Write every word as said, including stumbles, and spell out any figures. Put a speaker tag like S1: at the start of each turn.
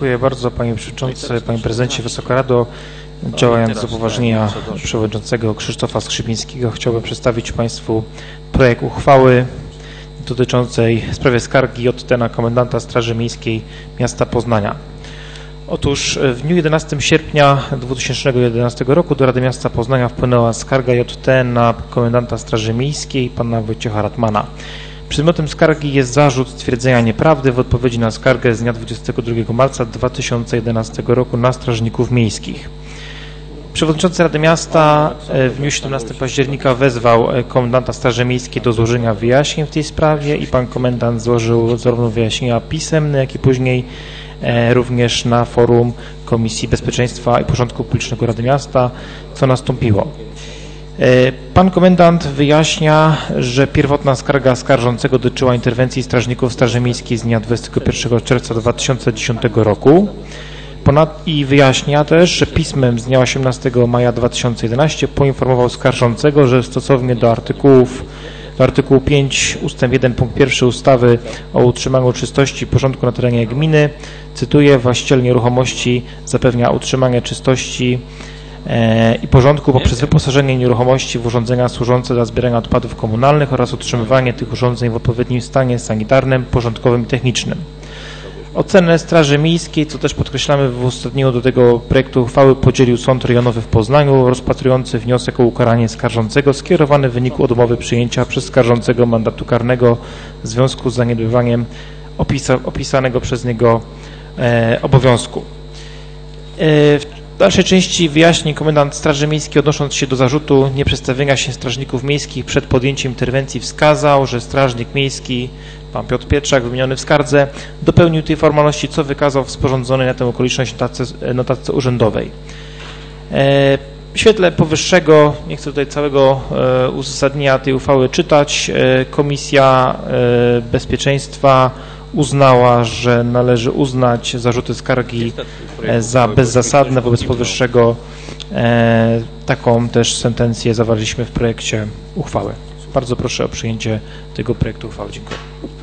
S1: Dziękuję bardzo Panie Przewodniczący, Panie Prezydencie, Wysoka Rado. Działając z upoważnienia Przewodniczącego Krzysztofa Skrzypińskiego, chciałbym przedstawić Państwu projekt uchwały dotyczącej w sprawie skargi J T na komendanta Straży Miejskiej Miasta Poznania. Otóż w dniu jedenastego sierpnia dwa tysiące jedenastego roku do Rady Miasta Poznania wpłynęła skarga J T na komendanta Straży Miejskiej, pana Wojciecha Ratmana. Przedmiotem skargi jest zarzut stwierdzenia nieprawdy w odpowiedzi na skargę z dnia dwudziestego drugiego marca dwa tysiące jedenastego roku na strażników miejskich. Przewodniczący Rady Miasta w dniu siedemnastego października wezwał komendanta Straży Miejskiej do złożenia wyjaśnień w tej sprawie i pan komendant złożył zarówno wyjaśnienia pisemne, jak i później również na forum Komisji Bezpieczeństwa i Porządku Publicznego Rady Miasta, co nastąpiło. Pan komendant wyjaśnia, że pierwotna skarga skarżącego dotyczyła interwencji strażników Straży Miejskiej z dnia dwudziestego pierwszego czerwca dwa tysiące dziesiątego roku. Ponad i wyjaśnia też, że pismem z dnia osiemnastego maja dwa tysiące jedenastego poinformował skarżącego, że stosownie do artykułów do artykułu pięć ustęp jeden punkt pierwszy ustawy o utrzymaniu czystości i porządku na terenie gminy, cytuję, właściciel nieruchomości zapewnia utrzymanie czystości e, i porządku poprzez wyposażenie nieruchomości w urządzenia służące do zbierania odpadów komunalnych oraz utrzymywanie tych urządzeń w odpowiednim stanie sanitarnym, porządkowym i technicznym. Ocenę Straży Miejskiej, co też podkreślamy w uzasadnieniu do tego projektu uchwały, podzielił Sąd Rejonowy w Poznaniu, rozpatrujący wniosek o ukaranie skarżącego skierowany w wyniku odmowy przyjęcia przez skarżącego mandatu karnego w związku z zaniedbywaniem opisa, opisanego przez niego e, obowiązku. E, w dalszej części wyjaśni komendant Straży Miejskiej, odnosząc się do zarzutu nieprzestawienia się strażników miejskich przed podjęciem interwencji, wskazał, że strażnik miejski pan Piotr Pietrzak, wymieniony w skardze, dopełnił tej formalności, co wykazał w sporządzonej na tę okoliczność notatce, notatce urzędowej. W świetle powyższego, nie chcę tutaj całego uzasadnienia tej uchwały czytać, Komisja Bezpieczeństwa uznała, że należy uznać zarzuty skargi za bezzasadne. Wobec powyższego taką też sentencję zawarliśmy w projekcie uchwały. Bardzo proszę o przyjęcie tego projektu uchwały. Dziękuję.